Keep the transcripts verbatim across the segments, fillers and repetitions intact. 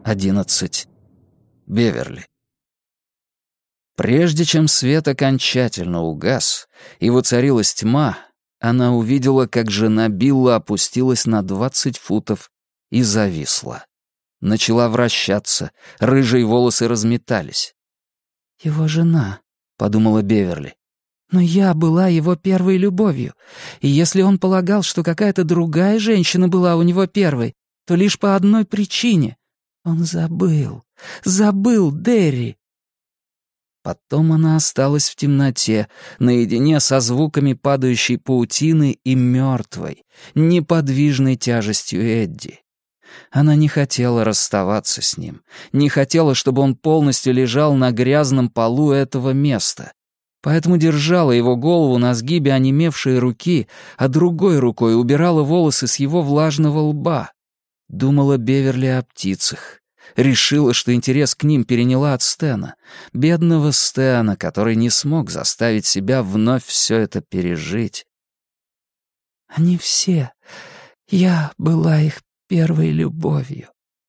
одиннадцать. Беверли. Прежде чем свет окончательно угас и воцарилась тьма, она увидела, как жена Билла опустилась на двадцать футов и зависла. Начала вращаться, рыжие волосы разметались. «Его жена», — подумала Беверли. «Но я была его первой любовью, и если он полагал, что какая-то другая женщина была у него первой, то лишь по одной причине. Он забыл, забыл Дерри». Потом она осталась в темноте, наедине со звуками падающей паутины и мертвой, неподвижной тяжестью Эдди. Она не хотела расставаться с ним, не хотела, чтобы он полностью лежал на грязном полу этого места, поэтому держала его голову на сгибе онемевшей руки, а другой рукой убирала волосы с его влажного лба. Думала Беверли о птицах. Решила, что интерес к ним переняла от Стэна, бедного Стэна, который не смог заставить себя вновь все это пережить. «Они все. Я была их первой любовью».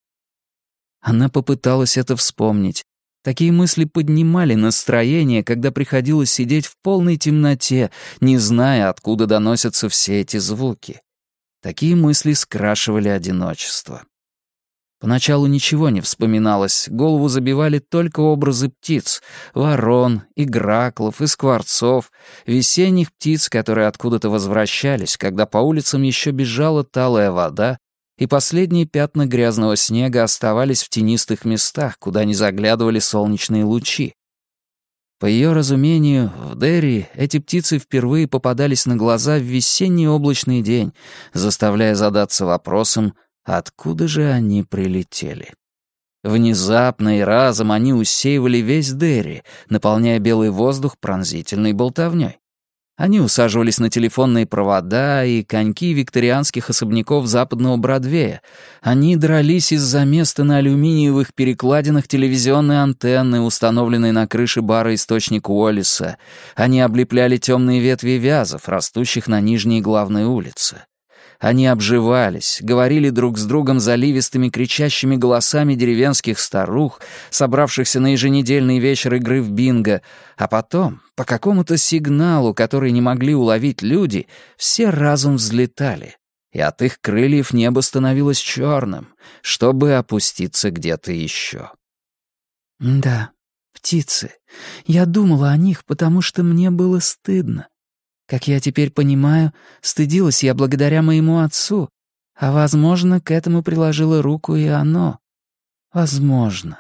Она попыталась это вспомнить. Такие мысли поднимали настроение, когда приходилось сидеть в полной темноте, не зная, откуда доносятся все эти звуки. Такие мысли скрашивали одиночество. Поначалу ничего не вспоминалось, голову забивали только образы птиц, ворон, и граклов, и скворцов, весенних птиц, которые откуда-то возвращались, когда по улицам еще бежала талая вода, и последние пятна грязного снега оставались в тенистых местах, куда не заглядывали солнечные лучи. По ее разумению, в Дерри эти птицы впервые попадались на глаза в весенний облачный день, заставляя задаться вопросом, откуда же они прилетели. Внезапно и разом они усеивали весь Дерри, наполняя белый воздух пронзительной болтовней. Они усаживались на телефонные провода и коньки викторианских особняков западного Бродвея. Они дрались из-за места на алюминиевых перекладинах телевизионной антенны, установленной на крыше бара «Источник Уоллиса». Они облепляли темные ветви вязов, растущих на нижней главной улице. Они обживались, говорили друг с другом заливистыми кричащими голосами деревенских старух, собравшихся на еженедельный вечер игры в бинго, а потом, по какому-то сигналу, который не могли уловить люди, все разом взлетали, и от их крыльев небо становилось черным, чтобы опуститься где-то еще. «Да, птицы. Я думала о них, потому что мне было стыдно. Как я теперь понимаю, стыдилась я благодаря моему отцу, а, возможно, к этому приложила руку и оно. Возможно».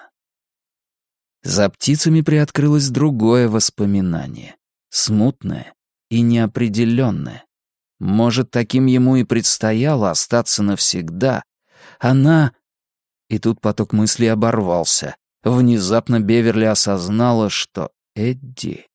За птицами приоткрылось другое воспоминание, смутное и неопределенное. Может, таким ему и предстояло остаться навсегда. Она... И тут поток мыслей оборвался. Внезапно Беверли осознала, что Эдди...